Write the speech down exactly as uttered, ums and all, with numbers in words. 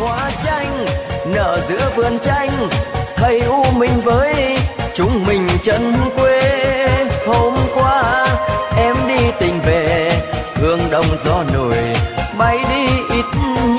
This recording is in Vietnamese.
hoa chanh nở giữa vườn chanh, thầy u mình với chúng mình chân quê. Hôm qua em đi tình về, hương đồng gió nổi bay đi ít